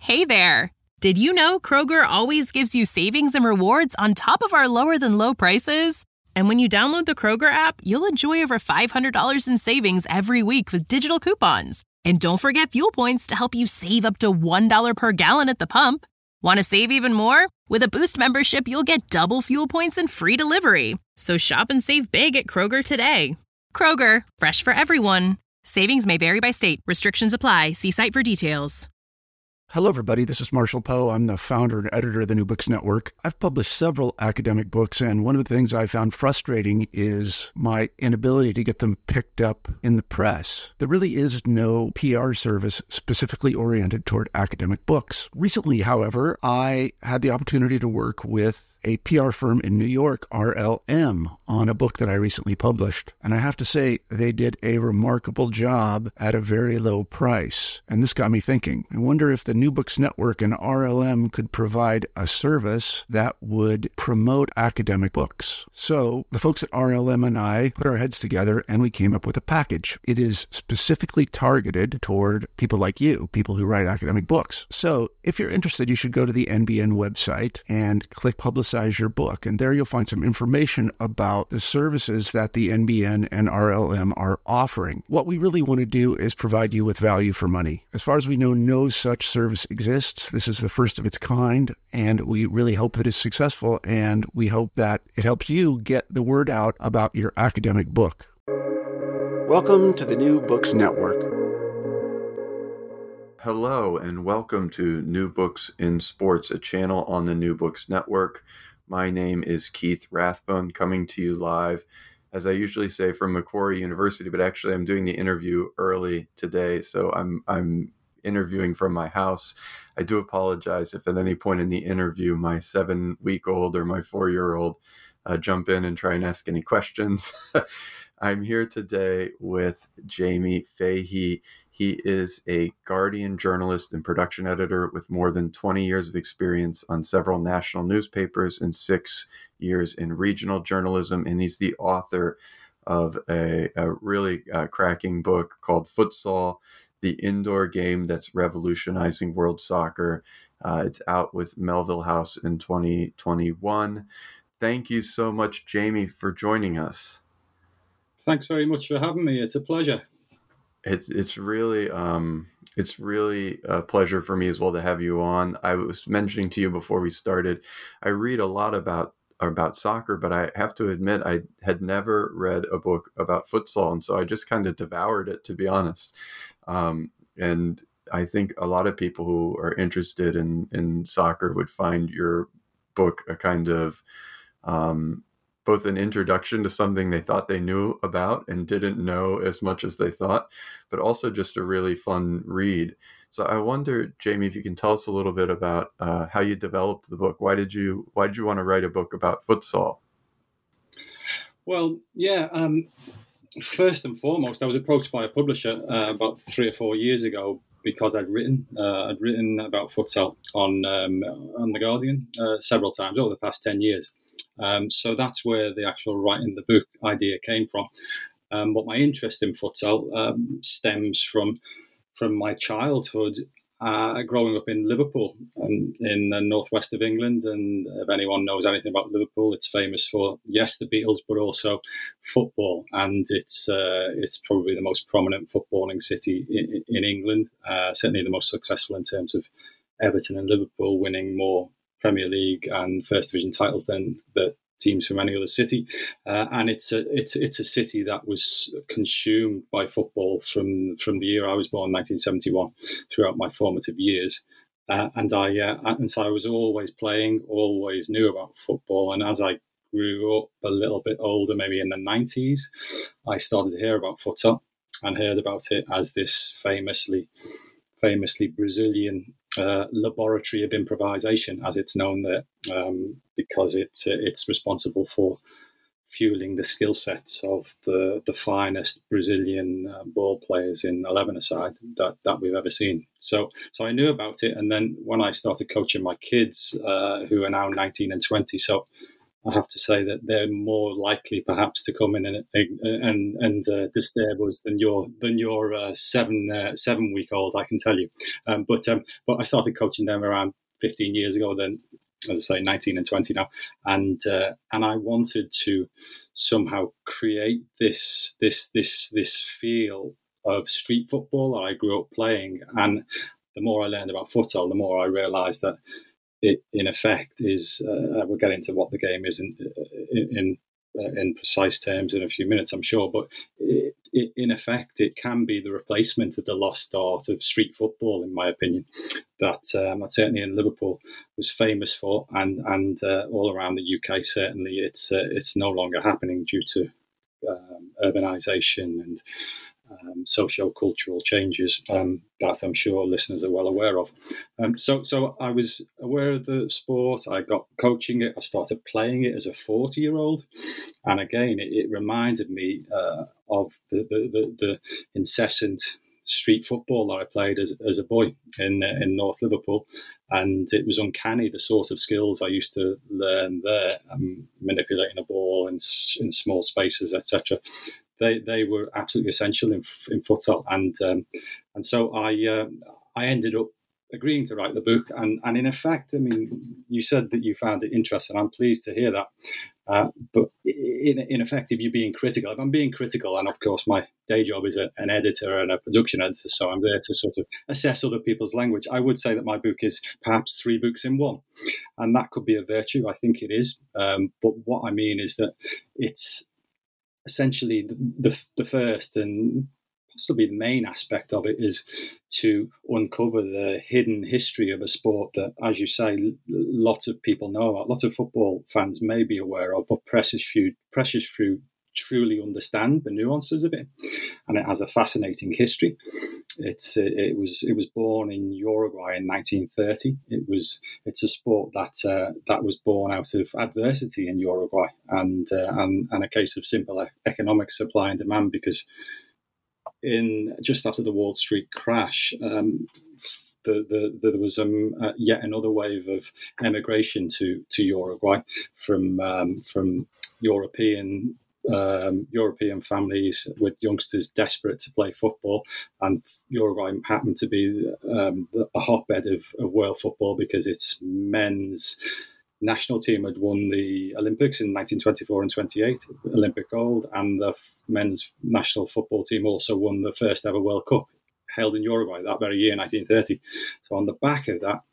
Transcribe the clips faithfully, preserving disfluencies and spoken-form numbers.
Hey there! Did you know Kroger always gives you savings and rewards on top of our lower-than-low prices? And when you download the Kroger app, you'll enjoy over five hundred dollars in savings every week with digital coupons. And don't forget fuel points to help you save up to one dollar per gallon at the pump. Want to save even more? With a Boost membership, you'll get double fuel points and free delivery. So shop and save big at Kroger today. Kroger, fresh for everyone. Savings may vary by state. Restrictions apply. See site for details. Hello, everybody. This is Marshall Poe. I'm the founder and editor of the New Books Network. I've published several academic books, and one of the things I found frustrating is my inability to get them picked up in the press. There really is no P R service specifically oriented toward academic books. Recently, however, I had the opportunity to work with a P R firm in New York, R L M, on a book that I recently published. And I have to say, they did a remarkable job at a very low price. And this got me thinking. I wonder if the New Books Network and R L M could provide a service that would promote academic books. So the folks at R L M and I put our heads together and we came up with a package. It is specifically targeted toward people like you, people who write academic books. So if you're interested, you should go to the N B N website and click Publicize your book. And there you'll find some information about the services that the N B N and R L M are offering. What we really want to do is provide you with value for money. As far as we know, no such service exists. This is the first of its kind, and we really hope that it's successful, and we hope that it helps you get the word out about your academic book. Welcome to the New Books Network. Hello, and welcome to New Books in Sports, a channel on the New Books Network. My name is Keith Rathbone, coming to you live, as I usually say, from Macquarie University, but actually I'm doing the interview early today, so I'm I'm interviewing from my house. I do apologize if at any point in the interview my seven-week-old or my four-year-old uh, jump in and try and ask any questions. I'm here today with Jamie Fahey. He is a Guardian journalist and production editor with more than twenty years of experience on several national newspapers and six years in regional journalism. And he's the author of a, a really uh, cracking book called Futsal, the indoor game that's revolutionizing world soccer. Uh, it's out with Melville House in twenty twenty-one. Thank you so much, Jamie, for joining us. Thanks very much for having me. It's a pleasure. It's it's really um it's really a pleasure for me as well to have you on. I was mentioning to you before we started, I read a lot about about soccer, but I have to admit I had never read a book about futsal, and so I just kind of devoured it, to be honest. Um, and I think a lot of people who are interested in in soccer would find your book a kind of um, both an introduction to something they thought they knew about and didn't know as much as they thought, but also just a really fun read. So I wonder, Jamie, if you can tell us a little bit about uh, how you developed the book. Why did you Why did you want to write a book about futsal? Well, yeah. Um, first and foremost, I was approached by a publisher uh, about three or four years ago because I'd written uh, I'd written about futsal on um, on the Guardian uh, several times over the past ten years. Um, so that's where the actual writing the book idea came from. Um, but my interest in futsal um, stems from from my childhood, uh, growing up in Liverpool, um, in the northwest of England. And if anyone knows anything about Liverpool, it's famous for, yes, the Beatles, but also football. And it's uh, it's probably the most prominent footballing city in, in England, uh, certainly the most successful in terms of Everton and Liverpool winning more Premier League and First Division titles than the teams from any other city, uh, and it's a it's it's a city that was consumed by football from from the year I was born, nineteen seventy-one, throughout my formative years, uh, and I uh, and so I was always playing, always knew about football, and as I grew up a little bit older, maybe in the nineties, I started to hear about futsal and heard about it as this famously famously Brazilian Uh, laboratory of improvisation, as it's known there, um, because it's uh, it's responsible for fueling the skill sets of the the finest Brazilian uh, ball players in eleven-a-side that, that we've ever seen. So so I knew about it, and then when I started coaching my kids, uh, who are now nineteen and twenty, so I have to say that they're more likely, perhaps, to come in and and and uh, disturb us than your than your uh, seven uh, seven week old. I can tell you. Um, but um, but I started coaching them around fifteen years ago. Then, as I say, nineteen and twenty now, and uh, and I wanted to somehow create this this this this feel of street football that I grew up playing. And the more I learned about futsal, the more I realised that it, in effect, is uh, we'll get into what the game is in in, in, uh, in precise terms in a few minutes, I'm sure. But it, it, in effect, it can be the replacement of the lost art of street football, in my opinion. That um, that certainly in Liverpool was famous for, and and uh, all around the U K, certainly it's uh, it's no longer happening due to um, urbanisation and Um, socio-cultural changes um, that I'm sure listeners are well aware of. Um, so, so I was aware of the sport. I got coaching it. I started playing it as a forty-year-old, and again, it, it reminded me uh, of the, the, the, the incessant street football that I played as, as a boy in uh, in North Liverpool, and it was uncanny the sort of skills I used to learn there, um, manipulating a ball in, in small spaces, et cetera. They they were absolutely essential in in futsal, and um, and so I uh, I ended up agreeing to write the book, and, and in effect, I mean, you said that you found it interesting. I'm pleased to hear that. Uh, but in in effect, if you're being critical, if I'm being critical, and of course my day job is a, an editor and a production editor, so I'm there to sort of assess other people's language, I would say that my book is perhaps three books in one, and that could be a virtue. I think it is. Um, but what I mean is that it's essentially the, the the first and possibly the main aspect of it is to uncover the hidden history of a sport that, as you say, lots of people know about, lots of football fans may be aware of, but precious few, precious few truly understand the nuances of it. And it has a fascinating history. It's it, it was it was born in Uruguay in nineteen thirty. It was it's a sport that uh, that was born out of adversity in Uruguay and uh, and and a case of simple economic supply and demand, because in just after the Wall Street crash, um, the, the, the, there was um, uh, yet another wave of emigration to to Uruguay from um, from European. Um, European families with youngsters desperate to play football, and Uruguay happened to be um, a hotbed of, of world football because its men's national team had won the Olympics in nineteen twenty-four and twenty-eight, Olympic gold, and the men's national football team also won the first ever World Cup held in Uruguay that very year, nineteen thirty. So on the back of that,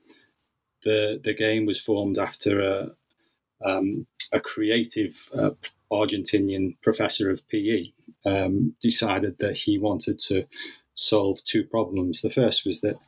the the game was formed after a um, a creative uh, Argentinian professor of P E um, decided that he wanted to solve two problems. The first was that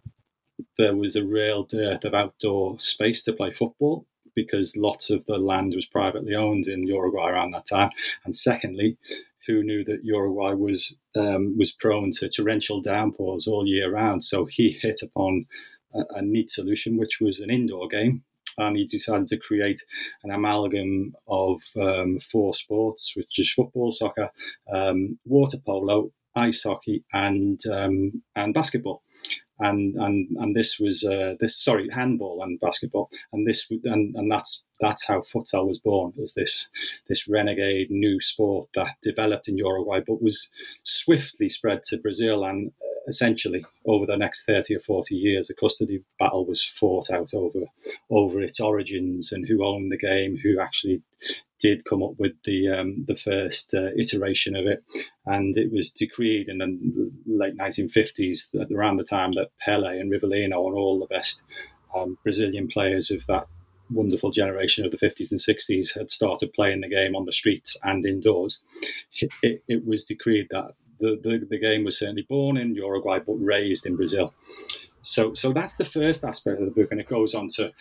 there was a real dearth of outdoor space to play football because lots of the land was privately owned in Uruguay around that time. And secondly, who knew that Uruguay was um, was prone to torrential downpours all year round? So he hit upon a, a neat solution, which was an indoor game. And he decided to create an amalgam of um, four sports, which is football, soccer, um, water polo, ice hockey, and um, and basketball. And and and this was uh, this sorry handball and basketball. And this and, and that's that's how futsal was born, as this this renegade new sport that developed in Uruguay, but was swiftly spread to Brazil. And essentially, over the next thirty or forty years, a custody battle was fought out over over its origins and who owned the game, who actually did come up with the um, the first uh, iteration of it. And it was decreed in the late nineteen fifties, that around the time that Pelé and Rivellino and all the best um, Brazilian players of that wonderful generation of the fifties and sixties had started playing the game on the streets and indoors. It, it, it was decreed that The, the, the game was certainly born in Uruguay, but raised in Brazil. So so that's the first aspect of the book, and it goes on to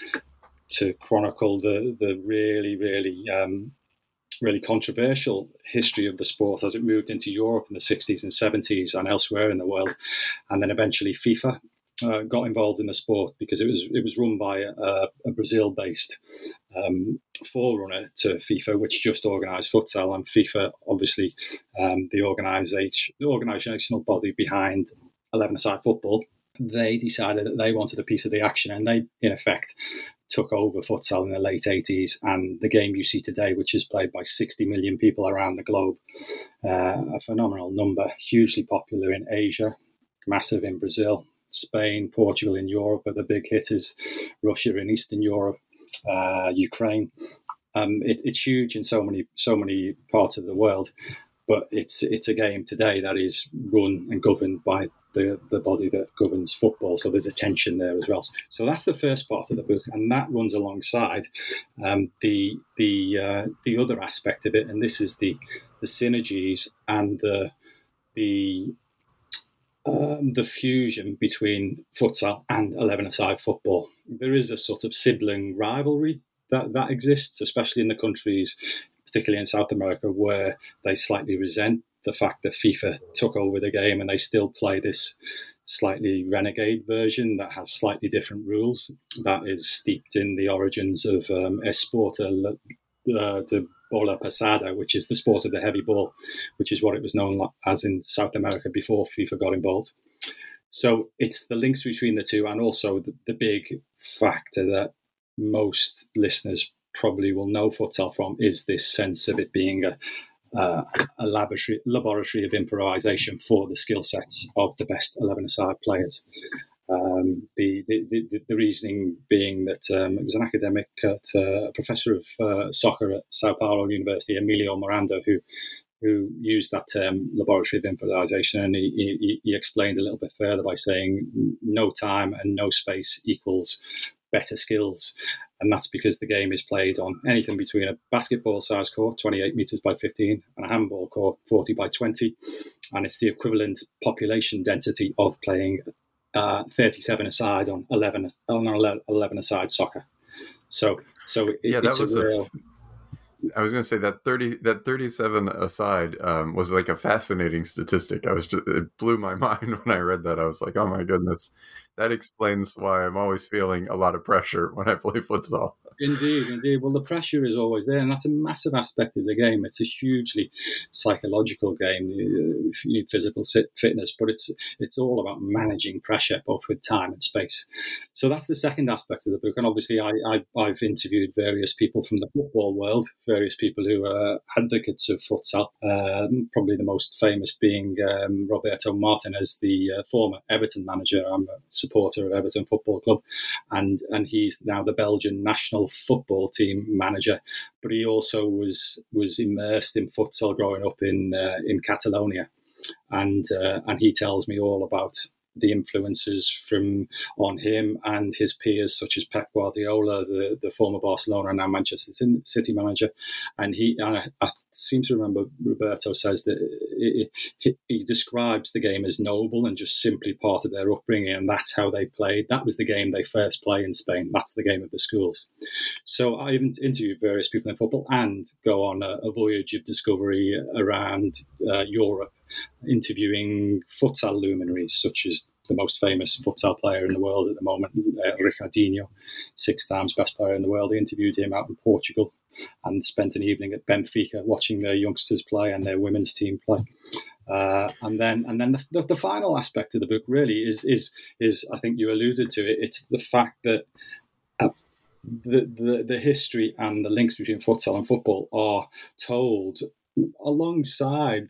to chronicle the the really, really, um, really controversial history of the sport as it moved into Europe in the sixties and seventies and elsewhere in the world. And then eventually FIFA uh, got involved in the sport because it was it was run by a, a Brazil-based um, forerunner to FIFA, which just organised futsal. And FIFA, obviously, um, the organisation, the organisational body behind eleven-a-side football, they decided that they wanted a piece of the action, and they, in effect, took over futsal in the late eighties, and the game you see today, which is played by sixty million people around the globe, uh, a phenomenal number, hugely popular in Asia, massive in Brazil, Spain, Portugal in Europe are the big hitters, Russia in Eastern Europe, uh, Ukraine. Um, it, it's huge in so many so many parts of the world, but it's it's a game today that is run and governed by the, the body that governs football. So there's a tension there as well. So that's the first part of the book, and that runs alongside um, the the uh, the other aspect of it, and this is the the synergies and the the um, the fusion between futsal and eleven-a-side football. There is a sort of sibling rivalry that that exists, especially in the countries, particularly in South America, where they slightly resent the fact that FIFA took over the game and they still play this slightly renegade version that has slightly different rules, that is steeped in the origins of um, Esporte uh, de Bola Pesada, which is the sport of the heavy ball, which is what it was known as in South America before FIFA got involved. So it's the links between the two, and also the, the big factor that most listeners probably will know futsal from is this sense of it being a Uh, a laboratory, laboratory of improvisation for the skill sets of the best eleven-a-side players. Um, the, the, the, the reasoning being that um, it was an academic, at, uh, a professor of uh, soccer at Sao Paulo University, Emilio Miranda, who who used that term laboratory of improvisation, and he, he, he explained a little bit further by saying no time and no space equals better skills. And that's because the game is played on anything between a basketball-sized court, twenty-eight metres by fifteen, and a handball court, forty by twenty. And it's the equivalent population density of playing uh, thirty-seven-a-side on eleven on eleven-a-side soccer. So, so it, yeah, it's that was a real... a, I was going to say that thirty that thirty-seven aside um, was like a fascinating statistic. I was just, it blew my mind when I read that. I was like, oh my goodness, that explains why I'm always feeling a lot of pressure when I play futsal. Indeed, indeed. Well, the pressure is always there, and that's a massive aspect of the game. It's a hugely psychological game. You need physical fitness, but it's it's all about managing pressure, both with time and space. So that's the second aspect of the book. And obviously, I, I, I've interviewed various people from the football world, various people who are advocates of futsal, um, probably the most famous being um, Roberto Martinez, the uh, former Everton manager. I'm a supporter of Everton Football Club, and, and he's now the Belgian national football team manager, but he also was was immersed in futsal growing up in uh, in Catalonia, and uh, and he tells me all about the influences from on him and his peers, such as Pep Guardiola, the, the former Barcelona and now Manchester City manager. And he, and I, I seem to remember Roberto says that it, it, he describes the game as noble and just simply part of their upbringing, and that's how they played. That was the game they first play in Spain. That's the game of the schools. So I even interviewed various people in football and go on a, a voyage of discovery around uh, Europe, interviewing futsal luminaries such as the most famous futsal player in the world at the moment, uh, Ricardinho, six times best player in the world. I interviewed him out in Portugal and spent an evening at Benfica watching their youngsters play and their women's team play. Uh, and then, and then the, the, the final aspect of the book really is is is I think you alluded to it. It's the fact that uh, the, the the history and the links between futsal and football are told alongside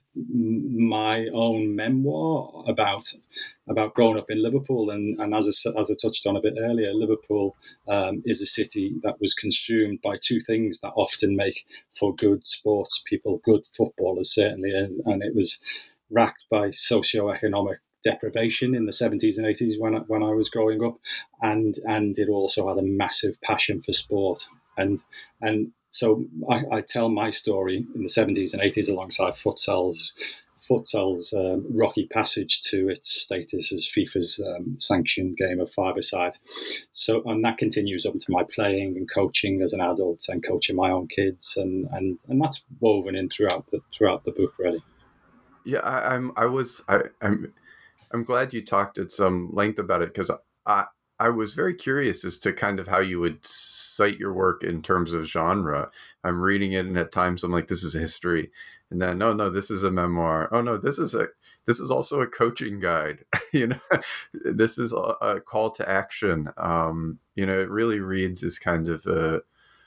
my own memoir about about growing up in Liverpool. And, and as I, as I touched on a bit earlier, Liverpool um, is a city that was consumed by two things that often make for good sports people, good footballers certainly, and, and it was racked by socio-economic deprivation in the seventies and eighties when I, when I was growing up, and and it also had a massive passion for sport. And and so I, I tell my story in the seventies and eighties alongside futsal's futsal's um, rocky passage to its status as FIFA's um, sanctioned game of five-a-side. So, and that continues up to my playing and coaching as an adult and coaching my own kids, and and, and that's woven in throughout the throughout the book, really. Yeah, I, I'm. I was. I, I'm. I'm glad you talked at some length about it, because I. I was very curious as to kind of how you would cite your work in terms of genre. I'm reading it, and at times I'm like, this is history. And then, no, no, this is a memoir. Oh, no, this is a this is also a coaching guide. you know, this is a, a call to action. Um, you know, it really reads as kind of a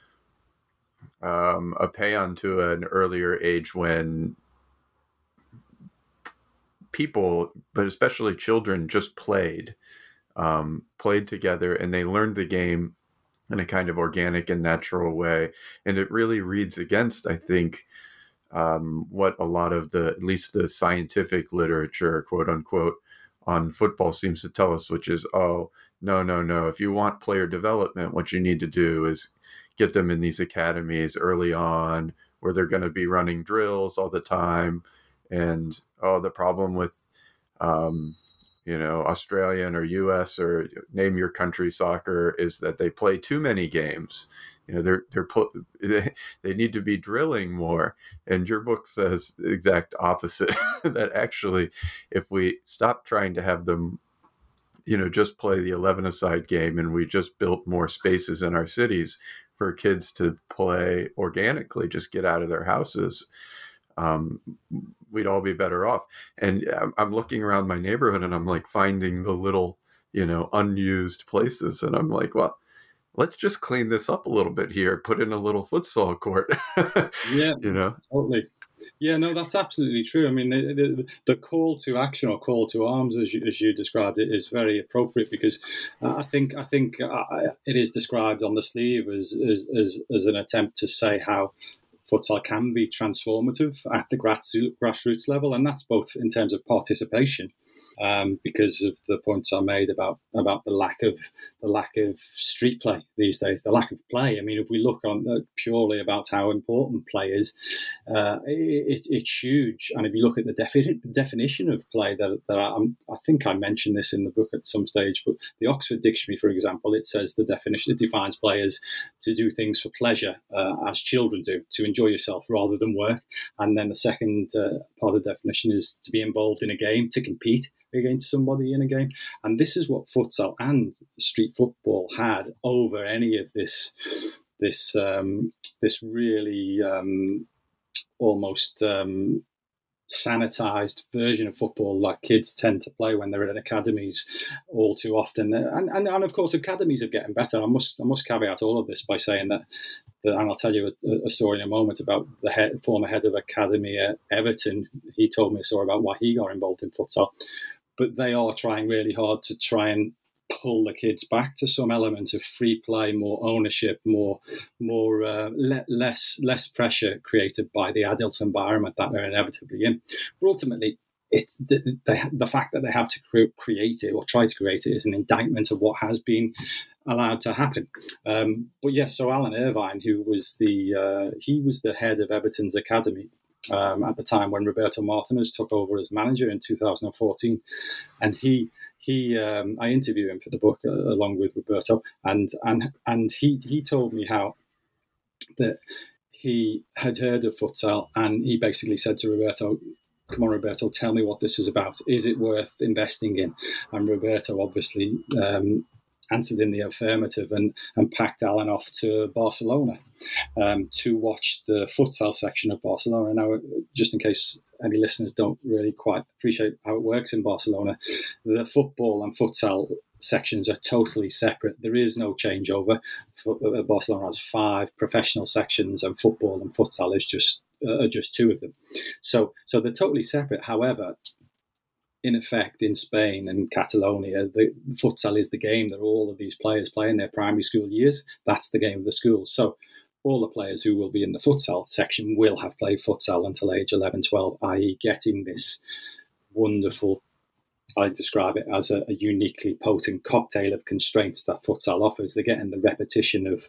um, a paean to an earlier age when people, but especially children, just played, um, played together, and they learned the game in a kind of organic and natural way. And it really reads against, I think, um, what a lot of the, at least the scientific literature, quote unquote, on football seems to tell us, which is, oh, no, no, no. If you want player development, what you need to do is get them in these academies early on where they're going to be running drills all the time. And, oh, the problem with, um, you know, Australian or U S or name your country soccer is that they play too many games. You know, they're, they're, they need to be drilling more. And your book says the exact opposite, that actually, if we stop trying to have them, you know, just play the eleven-a-side game, and we just built more spaces in our cities for kids to play organically, just get out of their houses, um, we'd all be better off. And I'm looking around my neighborhood, and I'm like finding the little, you know, unused places. And I'm like, well, let's just clean this up a little bit here, put in a little futsal court. Yeah, you know, totally. Yeah, no, that's absolutely true. I mean, the, the, the call to action or call to arms, as you, as you described it, is very appropriate, because uh, I think I think uh, it is described on the sleeve as, as as as an attempt to say how futsal can be transformative at the grassroots level, and that's both in terms of participation, um, because of the points I made about about the lack of the lack of street play these days, the lack of play. I mean, if we look on uh, purely about how important play is, uh, it, it's huge. And if you look at the defi- definition of play, that, that I, I think I mentioned this in the book at some stage, but the Oxford Dictionary, for example, it says the definition, it defines play as to do things for pleasure, uh, as children do, to enjoy yourself rather than work. And then the second uh, part of the definition is to be involved in a game, to compete against somebody in a game. And this is what futsal and street football had over any of this this um, this really um, almost um, sanitized version of football that kids tend to play when they're in academies all too often. And, and, and of course, academies are getting better. I must I must caveat all of this by saying that, that and I'll tell you a, a story in a moment about the head, former head of academy at Everton. He told me a story about why he got involved in futsal. But they are trying really hard to try and pull the kids back to some element of free play, more ownership, more, more uh, le- less, less pressure created by the adult environment that they're inevitably in. But ultimately, it, the, the, the fact that they have to cre- create it or try to create it is an indictment of what has been allowed to happen. Um, but yes, so Alan Irvine, who was the uh, he was the head of Everton's academy. Um, at the time when Roberto Martinez took over as manager in two thousand fourteen, and he he um, I interviewed him for the book uh, along with Roberto, and and and he he told me how that he had heard of futsal, and he basically said to Roberto, "Come on, Roberto, tell me what this is about. Is it worth investing in?" And Roberto obviously Um, answered in the affirmative, and, and packed Alan off to Barcelona um, to watch the futsal section of Barcelona. Now, just in case any listeners don't really quite appreciate how it works in Barcelona, the football and futsal sections are totally separate. There is no changeover. Barcelona has five professional sections, and football and futsal is just uh, are just two of them. So, so they're totally separate. However, in effect, in Spain and Catalonia, the futsal is the game that all of these players play in their primary school years. That's the game of the school. So all the players who will be in the futsal section will have played futsal until age eleven, twelve, that is getting this wonderful, I describe it as a, a uniquely potent cocktail of constraints that futsal offers. They're getting the repetition of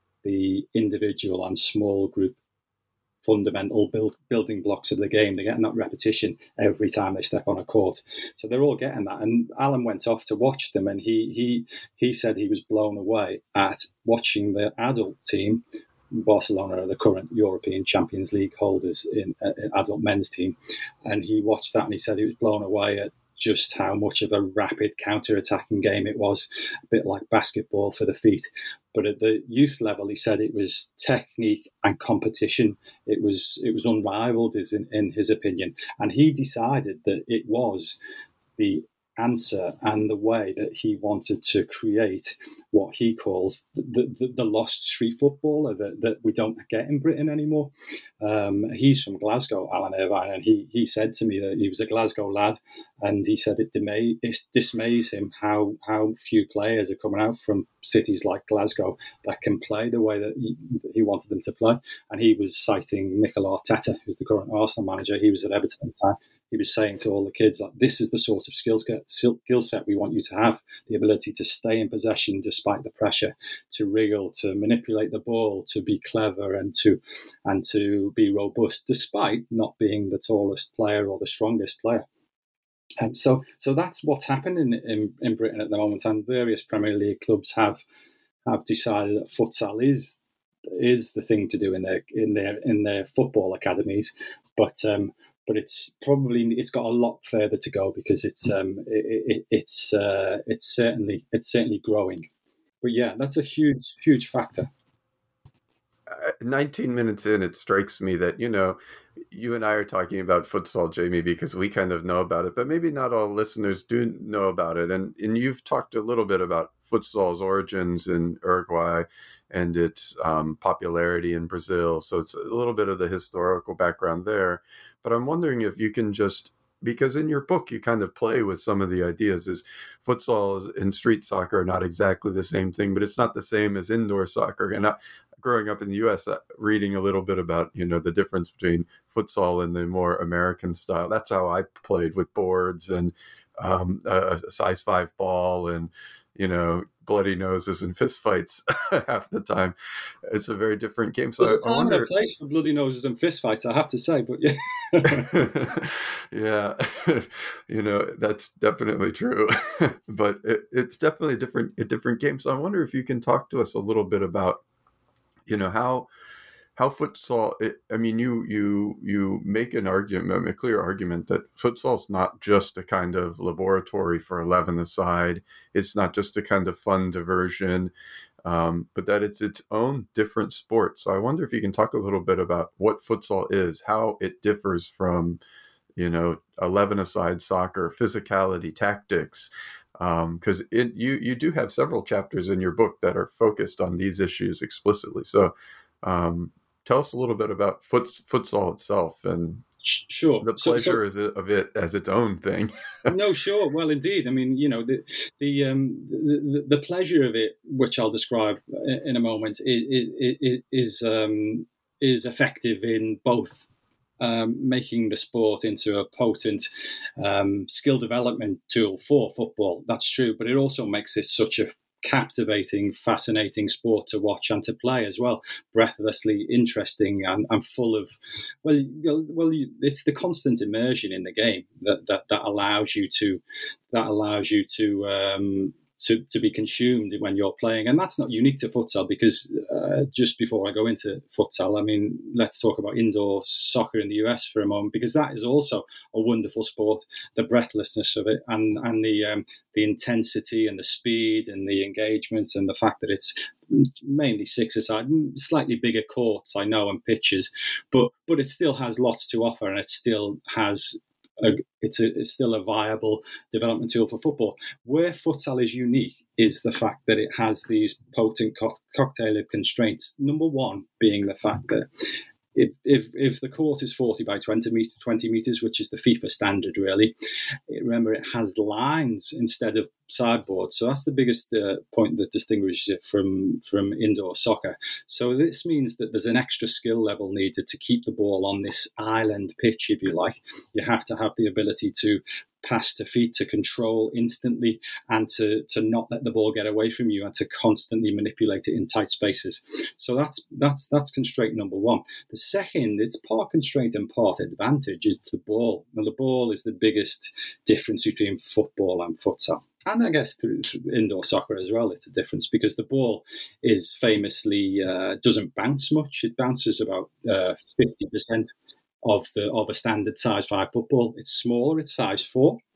the individual and small group fundamental build, building blocks of the game. They're getting that repetition every time they step on a court. So they're all getting that. And Alan went off to watch them, and he he he said he was blown away at watching the adult team. Barcelona are the current European Champions League holders in uh, adult men's team. And he watched that, and he said he was blown away at just how much of a rapid counter-attacking game it was, a bit like basketball for the feet. But at the youth level, he said it was technique and competition. It was it was unrivaled, is in, in his opinion. And he decided that it was the answer and the way that he wanted to create what he calls the, the, the lost street footballer that, that we don't get in Britain anymore. Um, he's from Glasgow, Alan Irvine, and he he said to me that he was a Glasgow lad, and he said it, dismay, it dismays him how how few players are coming out from cities like Glasgow that can play the way that he, he wanted them to play. And he was citing Mikel Arteta, who's the current Arsenal manager. He was at Everton at the time. He was saying to all the kids, like, this is the sort of skill skill set we want you to have, the ability to stay in possession despite the pressure, to wriggle, to manipulate the ball, to be clever and to and to be robust, despite not being the tallest player or the strongest player. And so so that's what's happened in, in, in Britain at the moment, and various Premier League clubs have have decided that futsal is is the thing to do in their in their in their football academies. But um But it's probably it's got a lot further to go because it's um it, it, it's uh, it's certainly it's certainly growing. But yeah, that's a huge huge factor. Uh, nineteen minutes in, it strikes me that, you know, you and I are talking about futsal, Jamie, because we kind of know about it, but maybe not all listeners do know about it. And and you've talked a little bit about futsal's origins in Uruguay and its um, popularity in Brazil. So it's a little bit of the historical background there. But I'm wondering if you can just, because in your book you kind of play with some of the ideas, is futsal and street soccer are not exactly the same thing, but it's not the same as indoor soccer. And I, growing up in the U S, uh, reading a little bit about, you know, the difference between futsal and the more American style. That's how I played, with boards and um, a, a size five ball and, you know, bloody noses and fist fights half the time. It's a very different game. So There's a I, I time wonder, and a place for bloody noses and fist fights, I have to say, but yeah. yeah, you know, that's definitely true. But it, it's definitely a different, a different game. So I wonder if you can talk to us a little bit about, you know, how how futsal. It, I mean, you you you make an argument, a clear argument, that futsal's not just a kind of laboratory for eleven-a-side. It's not just a kind of fun diversion, um, but that it's its own different sport. So I wonder if you can talk a little bit about what futsal is, how it differs from, you know, eleven-a-side soccer, physicality, tactics. Because um, it you you do have several chapters in your book that are focused on these issues explicitly. So um, tell us a little bit about futs, futsal itself and sure the pleasure so, so, of, it, of it as its own thing. No, sure. Well, indeed. I mean, you know, the the, um, the the pleasure of it, which I'll describe in a moment, is is um, is effective in both. Um, making the sport into a potent um, skill development tool for football. That's true, but it also makes it such a captivating, fascinating sport to watch and to play as well. Breathlessly interesting and, and full of, well, well, you, it's the constant immersion in the game that, that that allows you to that allows you to. Um, To, to be consumed when you're playing. And that's not unique to futsal, because uh, just before I go into futsal, I mean, let's talk about indoor soccer in the U S for a moment, because that is also a wonderful sport. The breathlessness of it and, and the um, the intensity and the speed and the engagement and the fact that it's mainly six-a-side, slightly bigger courts, I know, and pitches, but, but it still has lots to offer, and it still has A, it's, a, it's still a viable development tool for football. Where futsal is unique is the fact that it has these potent co- cocktail of constraints. Number one being the fact that if if, if the court is forty by twenty meters, twenty meters, which is the FIFA standard, really, remember it has lines instead of sideboards. So that's the biggest uh, point that distinguishes it from from indoor soccer. So this means that there's an extra skill level needed to keep the ball on this island pitch, if you like. You have to have the ability to pass to feet, to control instantly, and to to not let the ball get away from you, and to constantly manipulate it in tight spaces. So that's that's that's constraint number one. The second, it's part constraint and part advantage, is the ball. Now, the ball is the biggest difference between football and futsal. And I guess through, through indoor soccer as well, it's a difference, because the ball is famously uh, doesn't bounce much. It bounces about uh, fifty percent of the of a standard size five football. It's smaller, it's size four,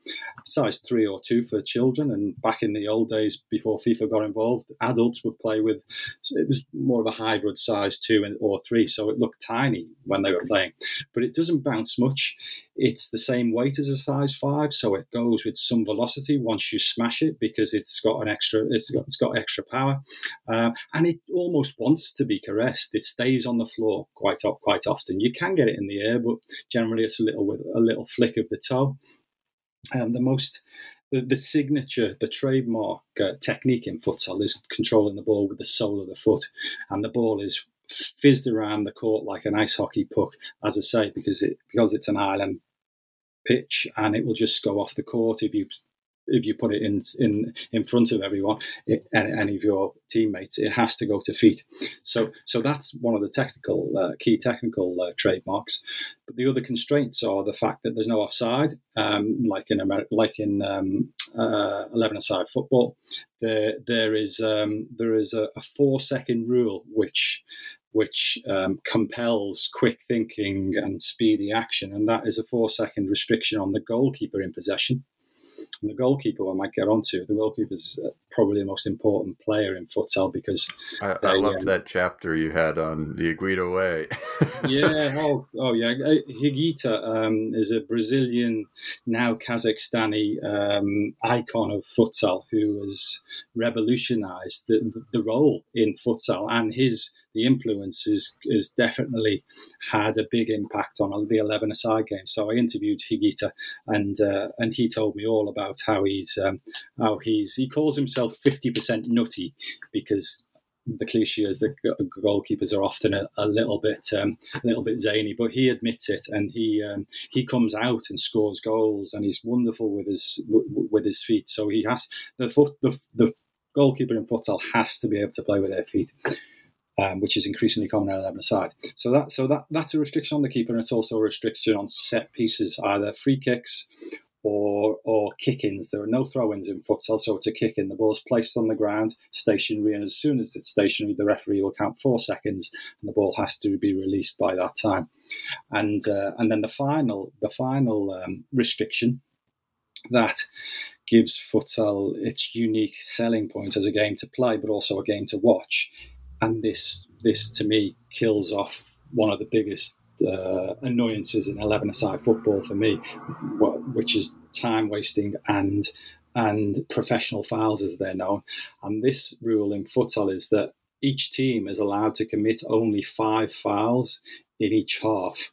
size three or two for children. And back in the old days, before FIFA got involved, adults would play with, it was more of a hybrid size two or three. So it looked tiny when they were playing, but it doesn't bounce much. It's the same weight as a size five. So it goes with some velocity once you smash it, because it's got an extra, it's got, it's got extra power. Um, and it almost wants to be caressed. It stays on the floor quite quite often. You can get it in the air, but generally it's a little with a little flick of the toe. And the most, the, the signature, the trademark uh, technique in futsal is controlling the ball with the sole of the foot, and the ball is fizzed around the court like an ice hockey puck, as I say, because it because it's an island pitch, and it will just go off the court if you if you put it in in in front of everyone, it, and any of your teammates. It has to go to feet. So so that's one of the technical uh, key technical uh, trademarks. But the other constraints are the fact that there's no offside, um, like in America, like in um, uh, eleven-a-side football. There there is um, there is a, a four second rule which. which um, compels quick thinking and speedy action, and that is a four-second restriction on the goalkeeper in possession. And the goalkeeper, I might get onto, the goalkeeper is probably the most important player in futsal, because I, they, I loved um, that chapter you had on the Higuita way. yeah, oh, oh yeah. Higuita um, is a Brazilian, now Kazakhstani um, icon of futsal who has revolutionized the, the role in futsal, and his the influence is, is definitely had a big impact on the eleven-a-side game. So I interviewed Higuita, and uh, and he told me all about how he's um, how he's he calls himself fifty percent nutty, because the cliche is that goalkeepers are often a, a little bit um, a little bit zany, but he admits it, and he um, he comes out and scores goals, and he's wonderful with his w- with his feet. So he has the foot the the goalkeeper in futsal has to be able to play with their feet. Um, which is increasingly common on eleven-a-side. So that so that that's a restriction on the keeper, and it's also a restriction on set pieces, either free kicks or or kick-ins. There are no throw-ins in futsal, so it's a kick-in. The ball's placed on the ground, stationary, and as soon as it's stationary, the referee will count four seconds, and the ball has to be released by that time. And uh, and then the final the final um, restriction that gives futsal its unique selling point as a game to play, but also a game to watch. And this, this to me, kills off one of the biggest uh, annoyances in eleven-a-side football for me, which is time wasting and and professional fouls, as they're known. And this rule in futsal is that each team is allowed to commit only five fouls in each half.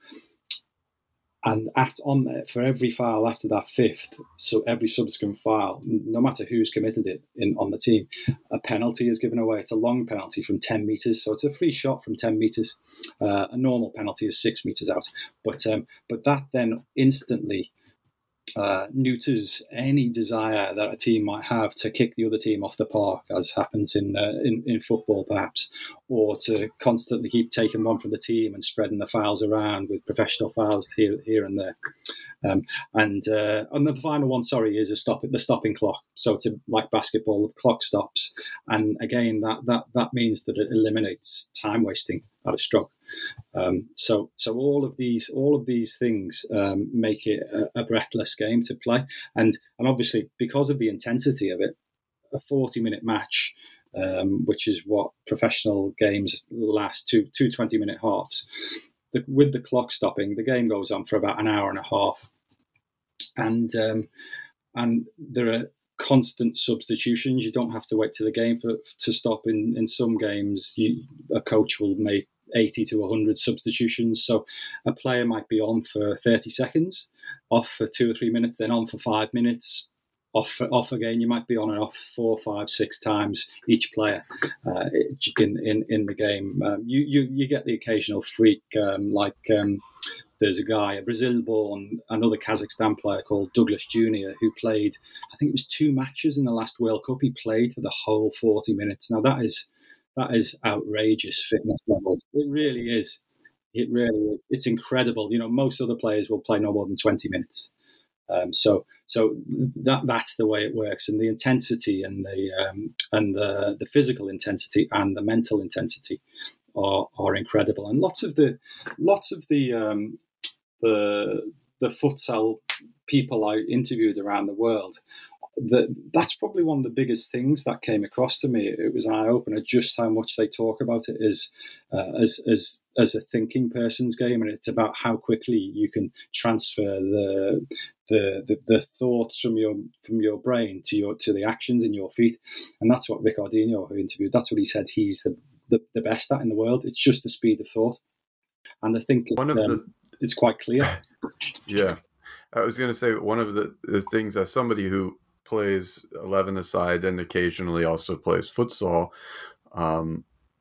And after, on for every foul after that fifth, so every subsequent foul, no matter who's committed it in on the team, a penalty is given away. It's a long penalty from ten metres, so it's a free shot from ten metres. Uh, a normal penalty is six metres out, but um, but that then instantly uh, neuters any desire that a team might have to kick the other team off the park, as happens in uh, in, in football perhaps, or to constantly keep taking one from the team and spreading the fouls around with professional fouls here here and there. Um, and uh, and the final one, sorry, is a stop the stopping clock. So to like basketball, the clock stops, and again that that that means that it eliminates time wasting at a stroke. Um, so so all of these all of these things um, make it a, a breathless game to play, and and obviously because of the intensity of it, a forty minute match, um, which is what professional games last, two two twenty minute halves. The, with the clock stopping, the game goes on for about an hour and a half, and um, and there are constant substitutions. You don't have to wait till the game for, to stop. In in some games, you, a coach will make eighty to one hundred substitutions. So a player might be on for thirty seconds, off for two or three minutes, then on for five minutes, off off again. You might be on and off four, five, six times each player uh, in, in in the game. Um, you, you you get the occasional freak, um, like um, there's a guy, a Brazil-born, another Kazakhstan player called Douglas Junior, who played, I think it was two matches in the last World Cup. He played for the whole forty minutes. Now that is that is outrageous fitness levels. It really is. It really is. It's incredible. You know, most other players will play no more than twenty minutes. Um, so, so that that's the way it works, and the intensity and the um, and the the physical intensity and the mental intensity are are incredible. And lots of the lots of the um, the the futsal people I interviewed around the world, that that's probably one of the biggest things that came across to me. It was an eye opener just how much they talk about it as uh, as as as a thinking person's game, and it's about how quickly you can transfer the the the, the thoughts from your from your brain to your to the actions in your feet, and that's what Ricardinho, who interviewed, that's what he said he's the the, the best at in the world. It's just the speed of thought, and I think one of um, the it's quite clear. Yeah, I was going to say one of the, the things, as somebody who plays eleven-a-side and occasionally also plays futsal, um,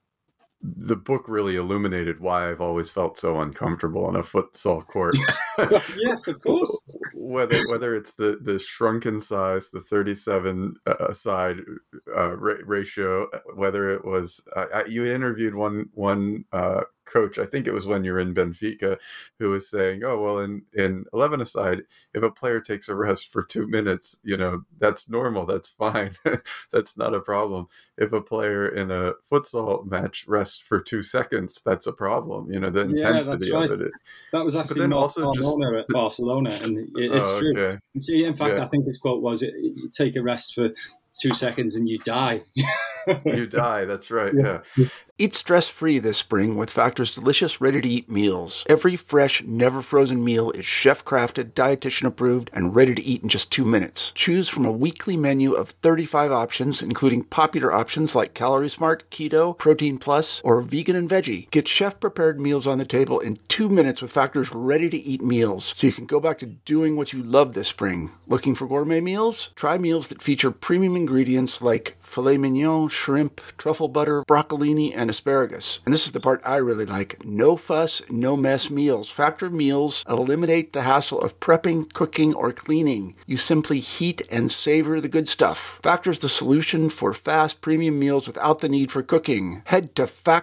the book really illuminated why I've always felt so uncomfortable on a futsal court. Yes, of course. whether whether it's the, the shrunken size, the thirty-seven uh, side uh, ra- ratio, whether it was uh, I, you interviewed one one uh, coach, I think it was when you were in Benfica, who was saying, oh, well, in, in eleven-a-side, if a player takes a rest for two minutes, you know, that's normal, that's fine. That's not a problem. If a player in a futsal match rests for two seconds, that's a problem. You know, the intensity yeah, right. of it. That was actually Marc Carmona at Barcelona, and it, it's oh, true. Okay. See, in fact, yeah. I think his quote was, "You take a rest for two seconds and you die." You die. That's right. Yeah. yeah. Eat stress-free this spring with Factor's delicious, ready-to-eat meals. Every fresh, never-frozen meal is chef-crafted, dietitian-approved, and ready to eat in just two minutes. Choose from a weekly menu of thirty-five options, including popular options like Calorie Smart, Keto, Protein Plus, or Vegan and Veggie. Get chef-prepared meals on the table in two minutes with Factor's ready-to-eat meals, so you can go back to doing what you love this spring. Looking for gourmet meals? Try meals that feature premium ingredients like filet mignon, shrimp, truffle butter, broccolini, and asparagus. And this is the part I really like. No fuss, no mess meals. Factor meals eliminate the hassle of prepping, cooking, or cleaning. You simply heat and savor the good stuff. Factor's the solution for fast premium meals without the need for cooking. Head to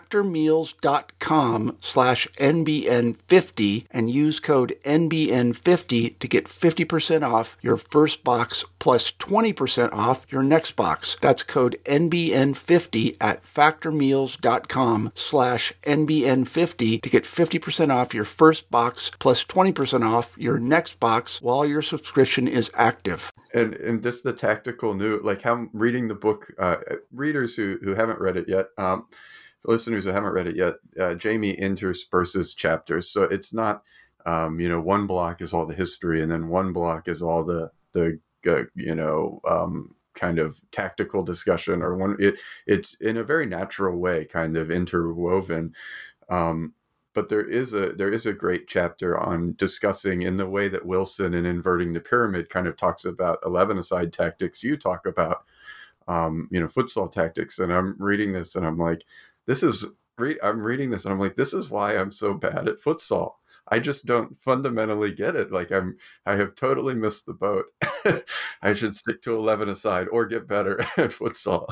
factormeals.com slash NBN50 and use code N B N fifty to get fifty percent off your first box plus twenty percent off your next box. That's code N B N fifty at factormeals.com slash NBN50 to get fifty percent off your first box plus twenty percent off your next box while your subscription is active. And and just the tactical new, like how reading the book, uh, readers who, who haven't read it yet, um, listeners who haven't read it yet, uh, Jamie intersperses chapters. So it's not, um, you know, one block is all the history and then one block is all the, the uh, you know, um, kind of tactical discussion, or one it it's in a very natural way kind of interwoven, um but there is a there is a great chapter on discussing in the way that Wilson in Inverting the Pyramid kind of talks about eleven-a-side tactics. You talk about um you know futsal tactics, and I'm reading this and I'm like, this is re- I'm reading this and I'm like, this is why I'm so bad at futsal. I just don't fundamentally get it. Like I'm, I have totally missed the boat. I should stick to eleven-a-side or get better at futsal.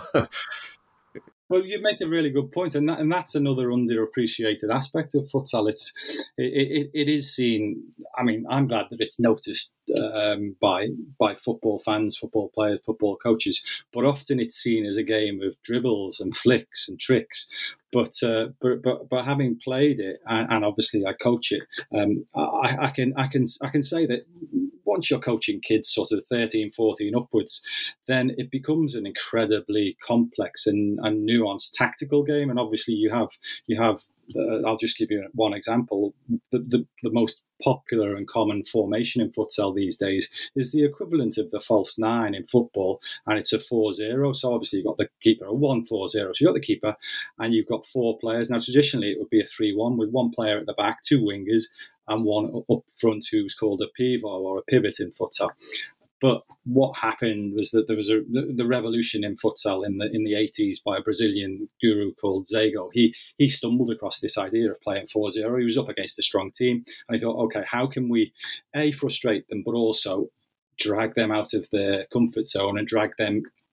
Well, you make a really good point, and that, and that's another underappreciated aspect of futsal. It's it, it, it is seen. I mean, I'm glad that it's noticed um, by by football fans, football players, football coaches. But often it's seen as a game of dribbles and flicks and tricks. But uh, but but but having played it, and, and obviously I coach it, um, I, I can I can I can say that once you're coaching kids sort of thirteen, fourteen upwards, then it becomes an incredibly complex and, and nuanced tactical game. And obviously you have you have uh, I'll just give you one example. The, the the most popular and common formation in futsal these days is the equivalent of the false nine in football, and it's a four zero. So obviously you've got the keeper, a one four zero. So you've got the keeper and you've got four players. Now traditionally it would be a three one with one player at the back, two wingers, and one up front who's called a pivot or a pivot in futsal. But what happened was that there was a the revolution in futsal in the in the eighties by a Brazilian guru called Zago. He he stumbled across this idea of playing four zero. He was up against a strong team, and he thought, okay, how can we a frustrate them, but also drag them out of their comfort zone and drag them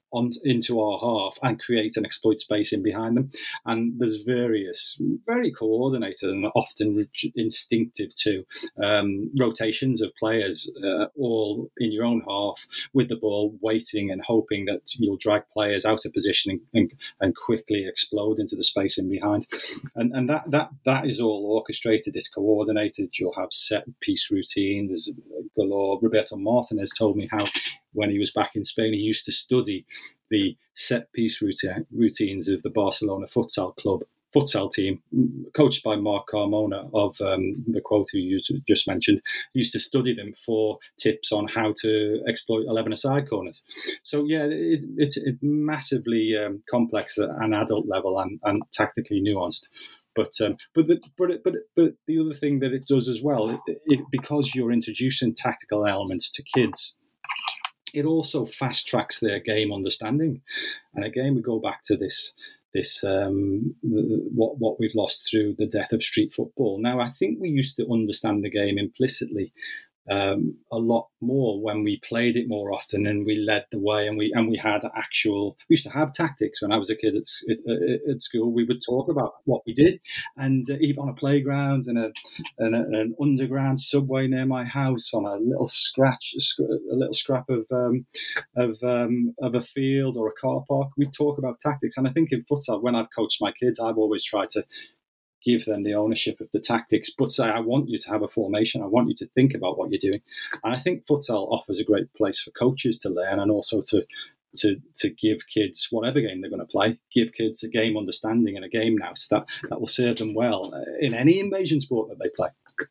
on into our half and create and exploit space in behind them. And there's various, very coordinated and often instinctive too, um, rotations of players uh, all in your own half with the ball, waiting and hoping that you'll drag players out of position and, and, and quickly explode into the space in behind. And and that that that is all orchestrated. It's coordinated. You'll have set piece routines galore. Roberto Martinez told me how when he was back in Spain, he used to study the set piece routine, routines of the Barcelona futsal club, futsal team, coached by Mark Carmona of um, the quote who you just mentioned. He used to study them for tips on how to exploit eleven-a-side corners. So, yeah, it, it's it massively um, complex at an adult level and, and tactically nuanced. But um, but the, but but but the other thing that it does as well, it, it, because you're introducing tactical elements to kids, it also fast tracks their game understanding. And again, we go back to this this um, what what we've lost through the death of street football. Now, I think we used to understand the game implicitly um, a lot more when we played it more often and we led the way, and we and we had actual. We used to have tactics when I was a kid at, at, at school. We would talk about what we did, and uh, even on a playground and a, and a an underground subway near my house, on a little scratch, a little scrap of um, of um, of a field or a car park, we'd talk about tactics. And I think in futsal, when I've coached my kids, I've always tried to give them the ownership of the tactics, but say, I want you to have a formation. I want you to think about what you're doing. And I think futsal offers a great place for coaches to learn, and also to to to give kids, whatever game they're going to play, give kids a game understanding and a game nous that, that will serve them well in any invasion sport that they play.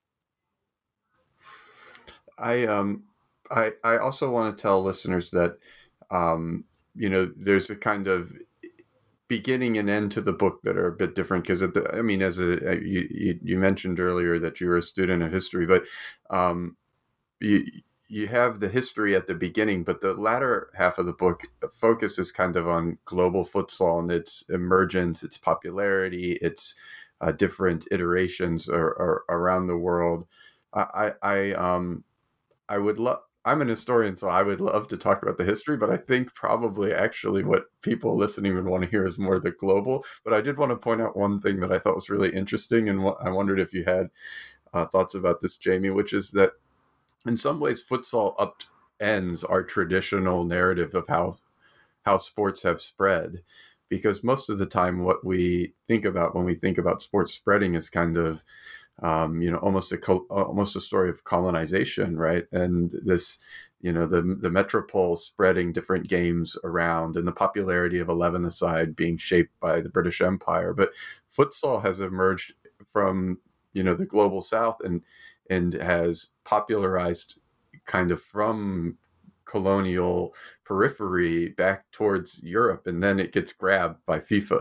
I um I I also want to tell listeners that um you know there's a kind of beginning and end to the book that are a bit different, because I mean, as a you, you mentioned earlier that you're a student of history, but um, you you have the history at the beginning, but the latter half of the book focuses kind of on global futsal and its emergence, its popularity, its uh, different iterations are, are around the world. I I um I would love. I'm an historian, so I would love to talk about the history, but I think probably actually what people listening would want to hear is more the global. But I did want to point out one thing that I thought was really interesting, and what I wondered if you had uh, thoughts about this, Jamie, which is that in some ways futsal upends our traditional narrative of how how sports have spread, because most of the time what we think about when we think about sports spreading is kind of Um, you know, almost a almost a story of colonization, right? And this, you know, the the metropole spreading different games around, and the popularity of eleven-a-side being shaped by the British Empire. But futsal has emerged from, you know, the global South, and and has popularized kind of from colonial periphery back towards Europe, and then it gets grabbed by FIFA.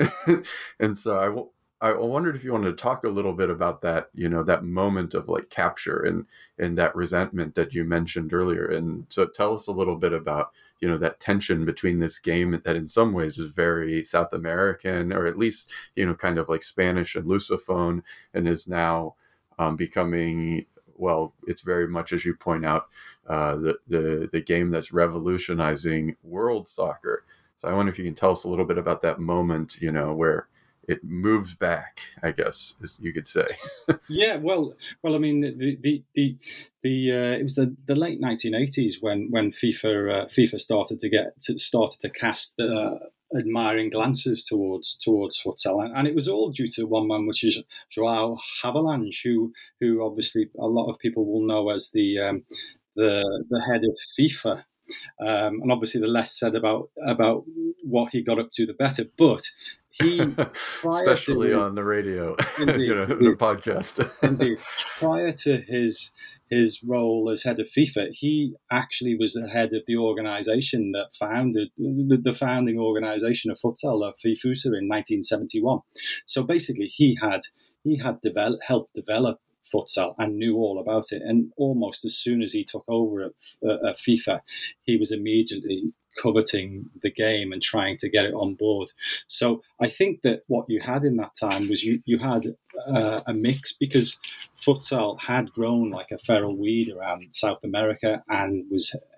And so I will. I wondered if you wanted to talk a little bit about that, you know, that moment of like capture and, and that resentment that you mentioned earlier. And so tell us a little bit about, you know, that tension between this game that in some ways is very South American, or at least, you know, kind of like Spanish and Lusophone, and is now um, becoming, well, it's very much, as you point out, uh, the, the, the game that's revolutionizing world soccer. So I wonder if you can tell us a little bit about that moment, you know, where it moves back, I guess, as you could say. yeah, well, well, I mean, the the the, the uh, it was the, the late nineteen eighties when when FIFA uh, FIFA started to get to, started to cast uh, admiring glances towards towards futsal, and, and it was all due to one man, which is João Havelange, who who obviously a lot of people will know as the um, the the head of FIFA. Um, and obviously, the less said about about what he got up to, the better. But he, especially to, on the radio, indeed, you know, indeed, the podcast. indeed, prior to his his role as head of FIFA, he actually was the head of the organisation that founded the, the founding organisation of futsal, uh, FIFUSA, in nineteen seventy-one. So basically, he had he had develop, helped develop futsal and knew all about it. And almost as soon as he took over at, uh, at FIFA, he was immediately coveting the game and trying to get it on board. So I think that what you had in that time was you, you had uh, a mix, because futsal had grown like a feral weed around South America and was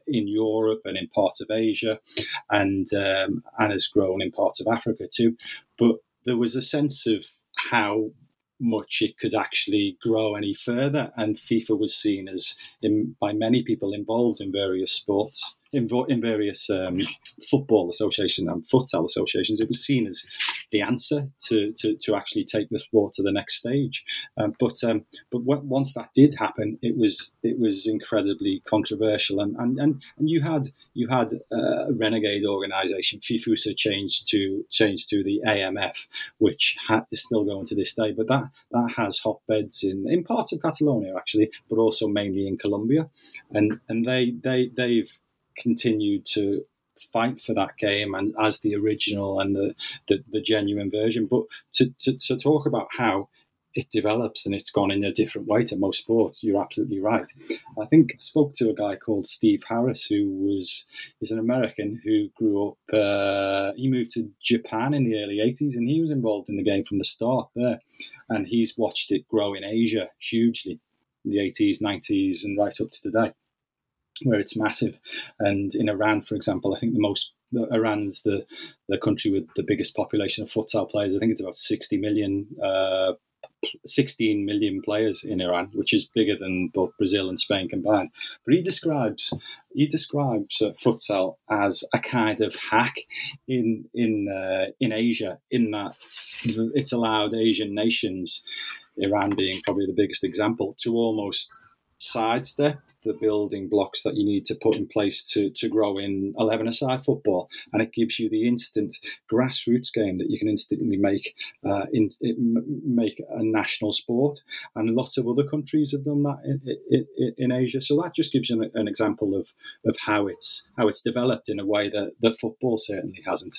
in Europe and in parts of Asia, and um, and has grown in parts of Africa too. But there was a sense of how much it could actually grow any further, and FIFA was seen as, in, by many people involved in various sports, in, in various um, football associations and futsal associations, it was seen as the answer to, to, to actually take the sport to the next stage. Um, but um, but w- once that did happen, it was it was incredibly controversial, and and, and, and you had you had a renegade organisation, FIFUSA, changed to changed to the A M F, which ha- is still going to this day. But that that has hotbeds in, in parts of Catalonia actually, but also mainly in Colombia, and and they they they've continued to fight for that game and as the original and the, the, the genuine version. But to, to, to talk about how it develops and it's gone in a different way to most sports, you're absolutely right. I think I spoke to a guy called Steve Harris, who was is an American who grew up, uh, he moved to Japan in the early eighties, and he was involved in the game from the start there. And he's watched it grow in Asia hugely in the eighties, nineties, and right up to today, where it's massive. And in Iran, for example, I think the most Iran's the the country with the biggest population of futsal players. I think it's about sixty million, uh, sixteen million players in Iran, which is bigger than both Brazil and Spain combined. But he describes he describes uh, futsal as a kind of hack in in uh, in Asia, in that it's allowed Asian nations, Iran being probably the biggest example, to almost sidestep the building blocks that you need to put in place to, to grow in eleven-a-side football, and it gives you the instant grassroots game that you can instantly make uh, in it, make a national sport. And lots of other countries have done that in, in, in Asia. So that just gives you an, an example of of how it's how it's developed in a way that the football certainly hasn't.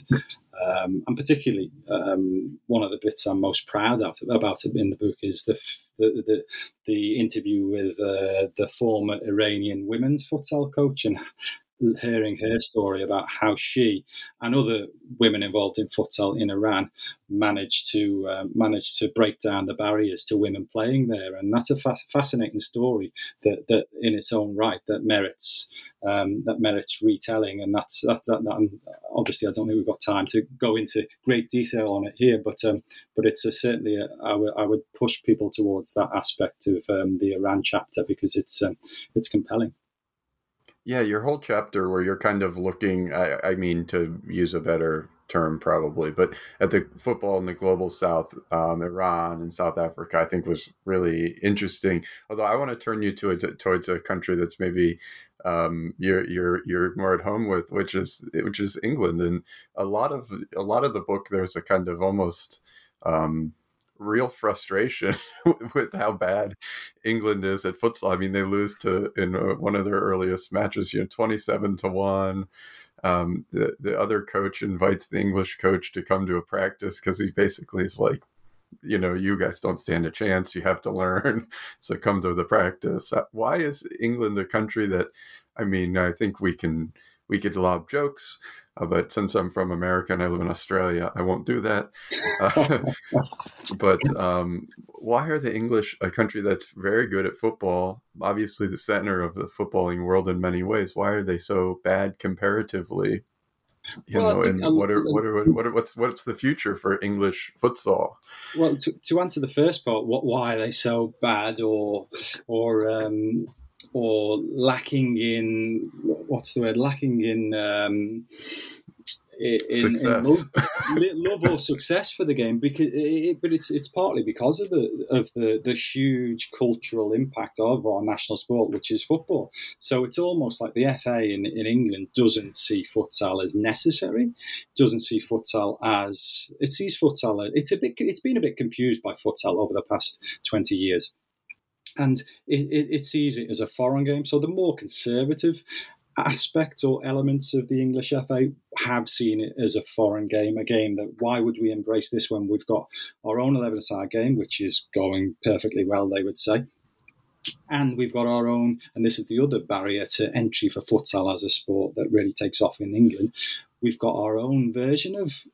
Um, and particularly, um, one of the bits I'm most proud of, about it in the book is the the the, the interview with uh, the former Iranian women's futsal coach, and hearing her story about how she and other women involved in futsal in Iran managed to uh, managed to break down the barriers to women playing there. And that's a fa- fascinating story that, that in its own right that merits um, that merits retelling. And that's that, that, that and obviously I don't think we've got time to go into great detail on it here, but um, but it's a, certainly a, I, w- I would push people towards that aspect of um, the Iran chapter, because it's um, it's compelling. Yeah, your whole chapter where you're kind of looking, I, I mean, to use a better term probably, but at the football in the global south, um, Iran and South Africa, I think was really interesting. Although I want to turn you to a, towards a country that's maybe um, you're you're you're more at home with, which is which is England. And a lot of a lot of the book, there's a kind of almost um, real frustration with how bad England is at futsal. I mean, they lose to, in one of their earliest matches, you know, twenty-seven to one. Um, the, the other coach invites the English coach to come to a practice because he basically is like, you know, you guys don't stand a chance. You have to learn. So come to the practice. Why is England a country that, I mean, I think we can, we could lob jokes, uh, but since I'm from America and I live in Australia, I won't do that. Uh, but um, why are the English, a country that's very good at football, obviously the center of the footballing world in many ways, why are they so bad comparatively? You well, know, and what are, what are what are what's what's the future for English futsal? Well, to, to answer the first part, what why are they so bad, or or um, or lacking in what's the word? Lacking in um, in, in love, love or success for the game, because it, but it's it's partly because of the of the, the huge cultural impact of our national sport, which is football. So it's almost like the F A in, in England doesn't see futsal as necessary, doesn't see futsal as it sees futsal. It's a bit it's been a bit confused by futsal over the past twenty years, and it, it, it sees it as a foreign game. So the more conservative aspects or elements of the English F A have seen it as a foreign game, a game that why would we embrace this when we've got our own eleven-a-side game, which is going perfectly well, they would say. And we've got our own, and this is the other barrier to entry for futsal as a sport that really takes off in England, we've got our own version of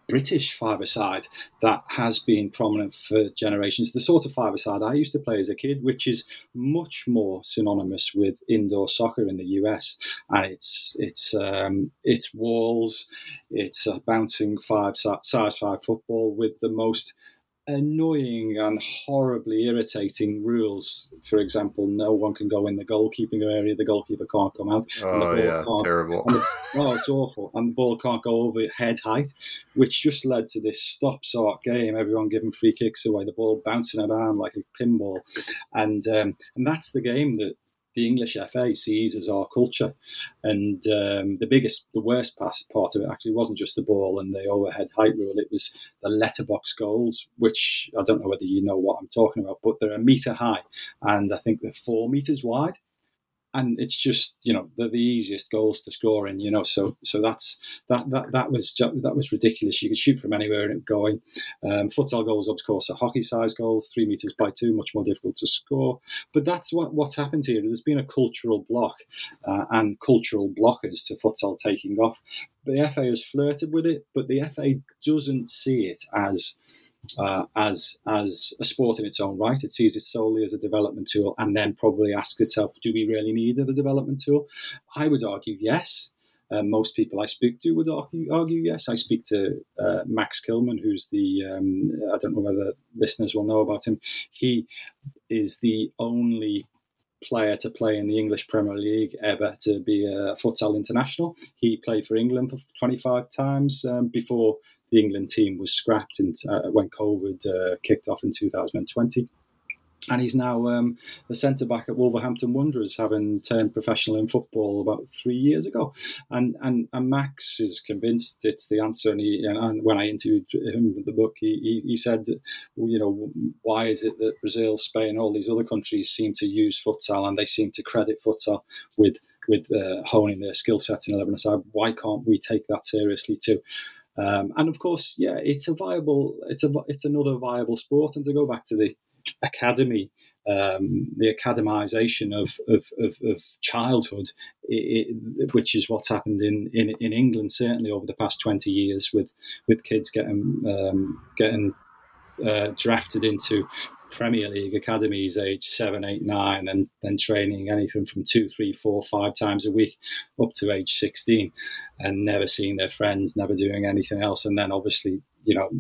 British five-a-side that has been prominent for generations. The sort of five-a-side I used to play as a kid, which is much more synonymous with indoor soccer in the U S, and it's it's um, it's walls, it's a bouncing five size five football with the most annoying and horribly irritating rules. For example, no one can go in the goalkeeping area, the goalkeeper can't come out. Oh, yeah, terrible. The, oh, it's awful. And the ball can't go over head height, which just led to this stop-start game, everyone giving free kicks away, the ball bouncing around like a pinball. And, um, and that's the game that the English F A sees as our culture. And um, the biggest, the worst part of it actually wasn't just the ball and the overhead height rule. It was the letterbox goals, which I don't know whether you know what I'm talking about, but they're a metre high and I think they're four metres wide. And it's just, you know, they're the easiest goals to score in, you know. So, so that's that that that was that was ridiculous. You could shoot from anywhere and it going. Um, futsal goals, of course, are hockey-sized goals, three meters by two, much more difficult to score. But that's what what's happened here. There's been a cultural block uh, and cultural blockers to futsal taking off. The F A has flirted with it, but the F A doesn't see it as. Uh, as as a sport in its own right. It sees it solely as a development tool and then probably asks itself, do we really need it as a development tool? I would argue yes. Uh, most people I speak to would argue, argue yes. I speak to uh, Max Kilman, who's the, um, I don't know whether listeners will know about him. He is the only player to play in the English Premier League ever to be a futsal international. He played for England for twenty-five times um, before the England team was scrapped in, uh, when COVID uh, kicked off in two thousand twenty. And he's now um, the centre-back at Wolverhampton Wanderers, having turned professional in football about three years ago. And and, and Max is convinced it's the answer. And, he, and, and when I interviewed him with the book, he, he, he said, well, you know, why is it that Brazil, Spain, all these other countries seem to use futsal and they seem to credit futsal with, with uh, honing their skill set in eleven aside? Why can't we take that seriously too? Um, and of course, yeah, it's a viable, it's a, it's another viable sport. And to go back to the academy, um, the academisation of, of, of, of childhood, it, it, which is what's happened in, in, in England certainly over the past twenty years, with with kids getting um, getting uh, drafted into Premier League academies age seven, eight, nine, and then training anything from two, three, four, five times a week up to age sixteen, and never seeing their friends, never doing anything else. And then obviously, you know,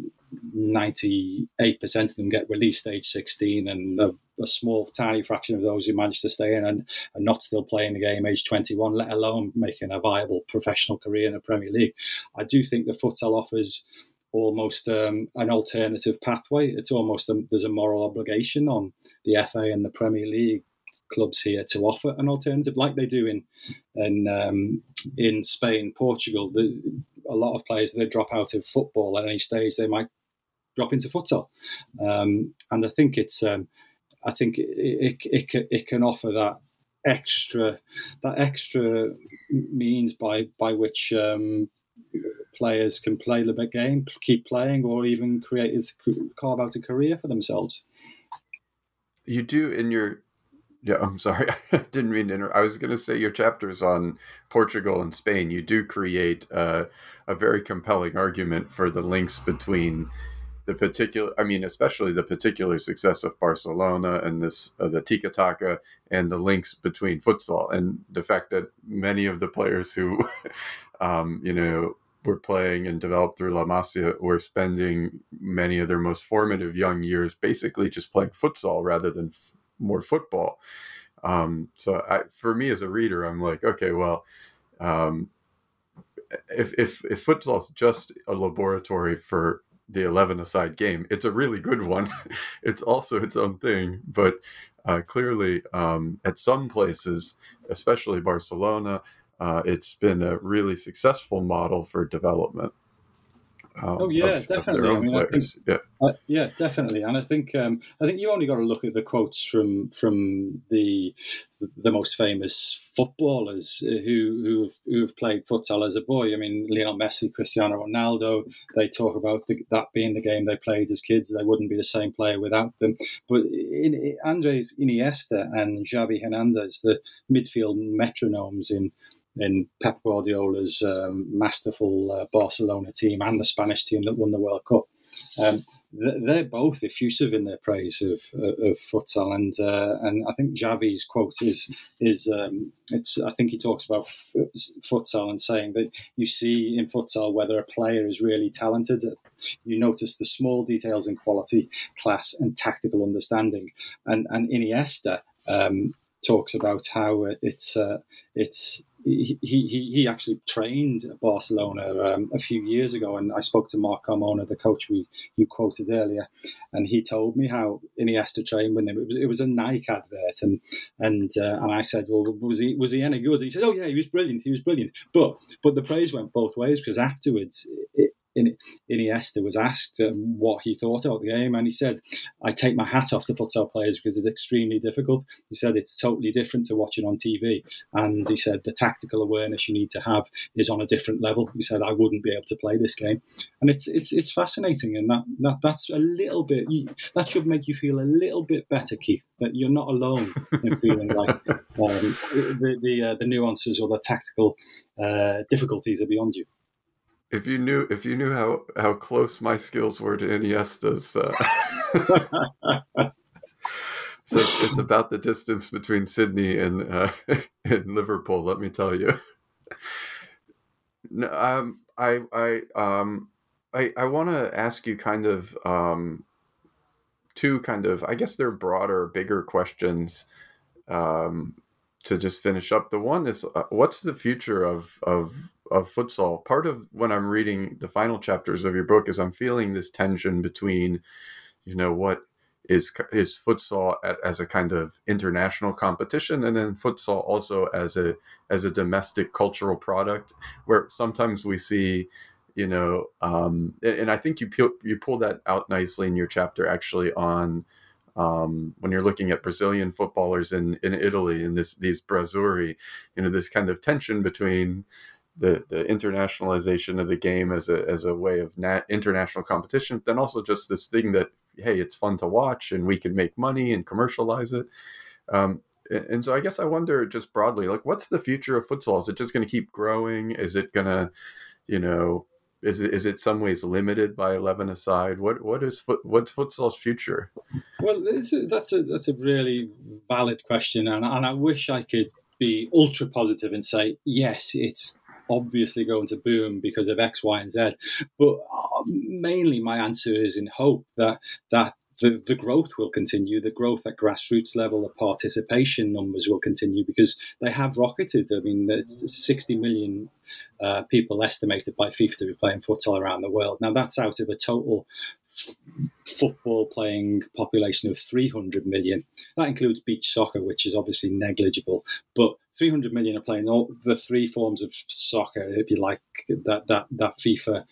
ninety-eight percent of them get released age sixteen, and a, a small, tiny fraction of those who manage to stay in and are not still playing the game age twenty-one, let alone making a viable professional career in the Premier League. I do think the futsal offers almost um, an alternative pathway. It's almost a, there's a moral obligation on the F A and the Premier League clubs here to offer an alternative, like they do in in um, in Spain, Portugal. The, a lot of players, they drop out of football at any stage, they might drop into futsal, um, and I think it's um, I think it, it, it, it can offer that extra that extra means by by which um, players can play the big game, keep playing, or even create carve out a career for themselves. You do in your, yeah, I'm sorry, I didn't mean to interrupt. I was going to say your chapters on Portugal and Spain, you do create uh, a very compelling argument for the links between the particular, I mean, especially the particular success of Barcelona and this, uh, the Tiki Taka, and the links between futsal and the fact that many of the players who, um, you know, were playing and developed through La Masia were spending many of their most formative young years basically just playing futsal rather than f- more football. Um, so I, for me as a reader, I'm like, okay, well, um, if, if, if futsal is just a laboratory for the eleven-a-side game, it's a really good one. It's also its own thing, but uh, clearly um, at some places, especially Barcelona, Uh, it's been a really successful model for development. Um, oh yeah, of, definitely. of I mean, I think, yeah, uh, yeah, definitely. And I think um, I think you only got to look at the quotes from from the the most famous footballers who who have, who have played futsal as a boy. I mean, Lionel Messi, Cristiano Ronaldo. They talk about the, that being the game they played as kids. They wouldn't be the same player without them. But in, in Andres Iniesta and Xavi Hernandez, the midfield metronomes in in Pep Guardiola's um, masterful uh, Barcelona team and the Spanish team that won the World Cup. Um, they're both effusive in their praise of of, of futsal, and uh, and I think Xavi's quote is is um, it's I think he talks about f- futsal and saying that you see in futsal whether a player is really talented. You notice the small details in quality, class, and tactical understanding. And and Iniesta um, talks about how it's uh, it's. He, he he actually trained at Barcelona um, a few years ago, and I spoke to Mark Carmona, the coach we you quoted earlier, and he told me how Iniesta trained with him. It was it was a Nike advert, and and uh, and I said, well, was he was he any good? And he said, oh yeah, he was brilliant, he was brilliant. But but the praise went both ways, because afterwards, it, Iniesta was asked um, what he thought about the game, and he said, I take my hat off to futsal players because it's extremely difficult. He said it's totally different to watching on T V, and he said the tactical awareness you need to have is on a different level. He said I wouldn't be able to play this game, and it's it's it's fascinating, and that, that that's a little bit that should make you feel a little bit better, Keith, that you're not alone in feeling like um, the the, uh, the nuances or the tactical uh, difficulties are beyond you. If you knew, if you knew how, how close my skills were to Iniesta's, uh, so it's about the distance between Sydney and uh, and Liverpool. Let me tell you. No, um, I I um I I want to ask you kind of um two kind of I guess they're broader, bigger questions. Um, to just finish up, the one is uh, what's the future of of of futsal? Part of when I'm reading the final chapters of your book is I'm feeling this tension between, you know, what is is futsal at, as a kind of international competition, and then futsal also as a as a domestic cultural product, where sometimes we see, you know, um, and I think you you pull that out nicely in your chapter actually on. Um, when you're looking at Brazilian footballers in, in Italy and this these Brazzurri, you know, this kind of tension between the, the internationalization of the game as a as a way of nat- international competition, then also just this thing that, hey, it's fun to watch and we can make money and commercialize it. Um, and, and so I guess I wonder just broadly, like, what's the future of futsal? Is it just going to keep growing? Is it going to, you know, Is it is it some ways limited by eleven-a-side? What what is foot what's futsal's future? Well, a, that's a that's a really valid question, and and I wish I could be ultra positive and say yes, it's obviously going to boom because of X, Y, and Z. But mainly, my answer is in hope that that. The, the growth will continue, the growth at grassroots level, the participation numbers will continue because they have rocketed. I mean, there's sixty million uh, people estimated by FIFA to be playing futsal around the world. Now, that's out of a total f- football playing population of three hundred million. That includes beach soccer, which is obviously negligible, but three hundred million are playing all the three forms of soccer, if you like, that, that, that FIFA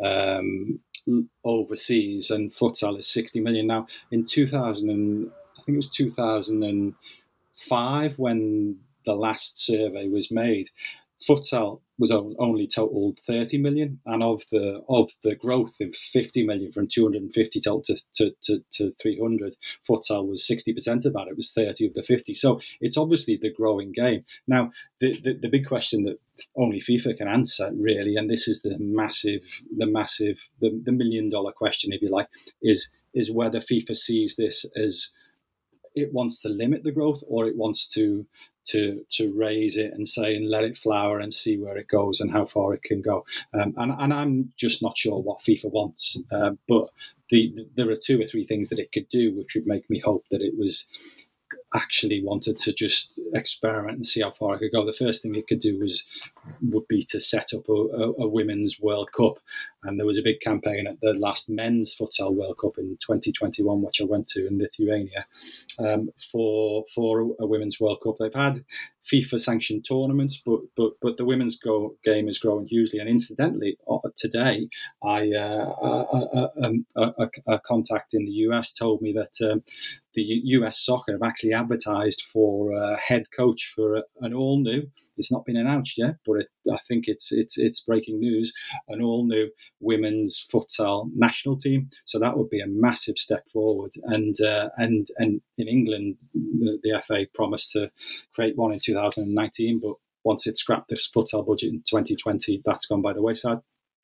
um overseas, and futsal is sixty million. Now, in two thousand, I think it was two thousand five when the last survey was made, futsal was only totaled thirty million, and of the of the growth of fifty million from two hundred fifty total to, to, to, to three hundred, futsal was sixty percent of that. It was thirty of the fifty. So it's obviously the growing game. Now, the, the, the big question that only FIFA can answer, really, and this is the massive, the massive, the, the million dollar question, if you like, is is whether FIFA sees this as it wants to limit the growth or it wants to to to raise it and say and let it flower and see where it goes and how far it can go. Um, and, and I'm just not sure what FIFA wants. Uh, but the, the, there are two or three things that it could do which would make me hope that it was actually wanted to just experiment and see how far it could go. The first thing it could do was would be to set up a, a, a women's World Cup. And there was a big campaign at the last men's futsal World Cup in twenty twenty-one, which I went to in Lithuania, um, for for a women's World Cup. They've had FIFA sanctioned tournaments, but but but the women's go, game is growing hugely. And incidentally, today, I uh, a, a, a, a contact in the U S told me that um, the U S Soccer have actually advertised for a head coach for a, an all new. It's not been announced yet, but it, I think it's it's it's breaking news. An all new women's futsal national team. So that would be a massive step forward. And uh, and and in England, the, the F A promised to create one in two thousand nineteen, but once it scrapped this futsal budget in twenty twenty, that's gone by the wayside.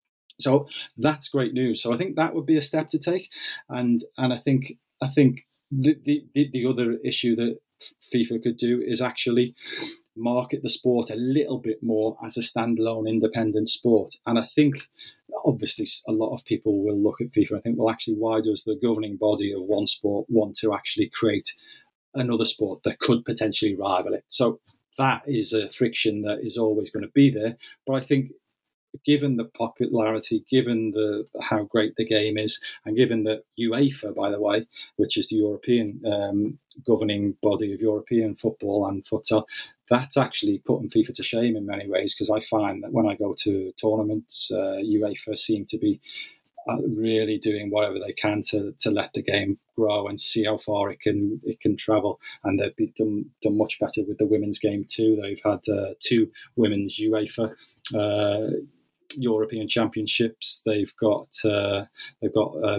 So that's great news. So I think that would be a step to take, and and I think I think the the, the other issue that FIFA could do is actually market the sport a little bit more as a standalone independent sport. And I think obviously a lot of people will look at FIFA and think, well, actually, why does the governing body of one sport want to actually create another sport that could potentially rival it? So that is a friction that is always going to be there. But I think given the popularity, given the how great the game is, and given that UEFA, by the way, which is the European um, governing body of European football and futsal, that's actually putting FIFA to shame in many ways, because I find that when I go to tournaments, uh, UEFA seem to be uh, really doing whatever they can to, to let the game grow and see how far it can it can travel. And they've been done, done much better with the women's game too. They've had uh, two women's UEFA uh, European Championships. They've got uh, they've got uh,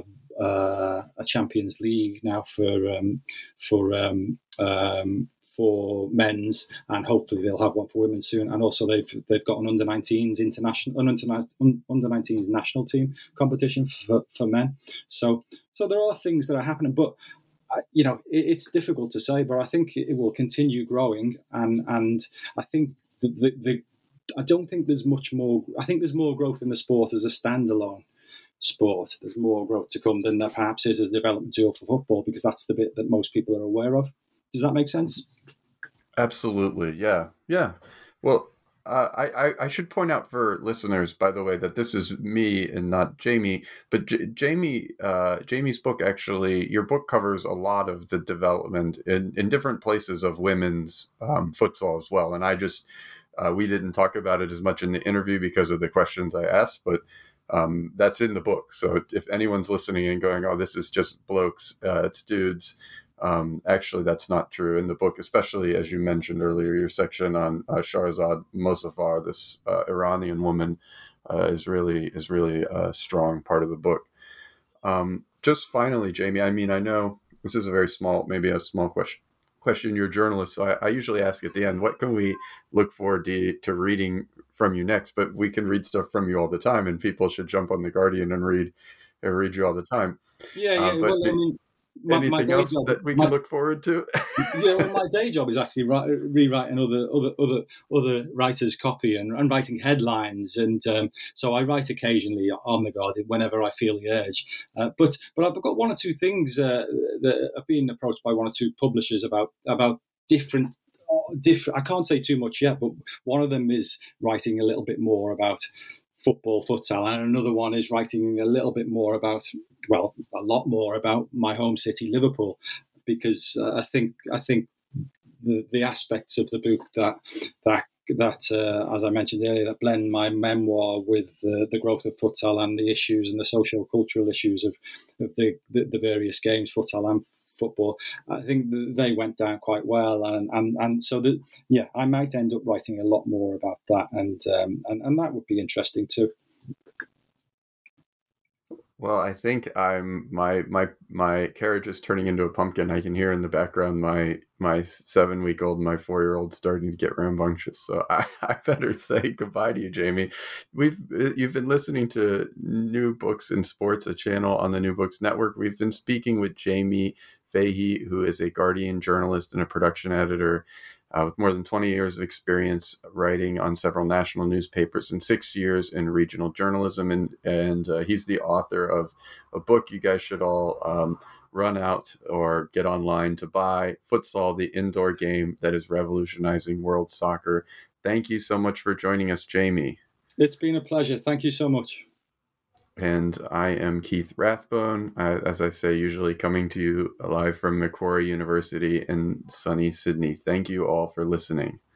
uh, a Champions League now for um, for um, um, for men's, and hopefully they'll have one for women soon. And also they've they've got an under nineteens international an under nineteens national team competition for, for men. So so there are things that are happening, but you know it, it's difficult to say. But I think it will continue growing, and and I think the the, the I don't think there's much more. I think there's more growth in the sport as a standalone sport. There's more growth to come than there perhaps is as a development tool for football, because that's the bit that most people are aware of. Does that make sense? Absolutely. Yeah. Yeah. Well, uh, I, I should point out for listeners, by the way, that this is me and not Jamie. But J- Jamie, uh, Jamie's book, actually, your book covers a lot of the development in, in different places of women's um, futsal as well. And I just Uh, we didn't talk about it as much in the interview because of the questions I asked, but um, that's in the book. So if anyone's listening and going, oh, this is just blokes, uh, it's dudes, um, actually, that's not true. In the book, especially as you mentioned earlier, your section on uh, Shahrazad Mozaffar, this uh, Iranian woman, uh, is really is really a strong part of the book. Um, just finally, Jamie, I mean, I know this is a very small, maybe a small question. question you're a journalist, so I, I usually ask at the end, what can we look forward to, to reading from you next? But we can read stuff from you all the time, and people should jump on the Guardian and read and read you all the time. Yeah, yeah. Uh, but well, I mean, my, anything my else job, that we my, can look forward to? Yeah, well, my day job is actually write, rewriting other other other other writers' copy and, and writing headlines, and um, so I write occasionally on the Guardian whenever I feel the urge. Uh, but but I've got one or two things uh, that have been approached by one or two publishers about about different. Different. I can't say too much yet, but one of them is writing a little bit more about football, futsal, and another one is writing a little bit more about, well, a lot more about my home city, Liverpool, because uh, I think I think the, the aspects of the book that that that uh, as I mentioned earlier, that blend my memoir with uh, the growth of futsal and the issues and the socio-cultural issues of of the, the, the various games, futsal and football, I think they went down quite well, and and, and so the, yeah, I might end up writing a lot more about that, and um, and and that would be interesting too. Well, I think I'm my my my carriage is turning into a pumpkin. I can hear in the background my my seven week old, my four year old starting to get rambunctious. So I, I better say goodbye to you, Jamie. We've you've been listening to New Books in Sports, a channel on the New Books Network. We've been speaking with Jamie Fahey, who is a Guardian journalist and a production editor uh, with more than twenty years of experience writing on several national newspapers and six years in regional journalism. And, and uh, he's the author of a book you guys should all um, run out or get online to buy, Futsal, the Indoor Game That Is Revolutionizing World Soccer. Thank you so much for joining us, Jamie. It's been a pleasure. Thank you so much. And I am Keith Rathbone, uh, as I say, usually coming to you live from Macquarie University in sunny Sydney. Thank you all for listening.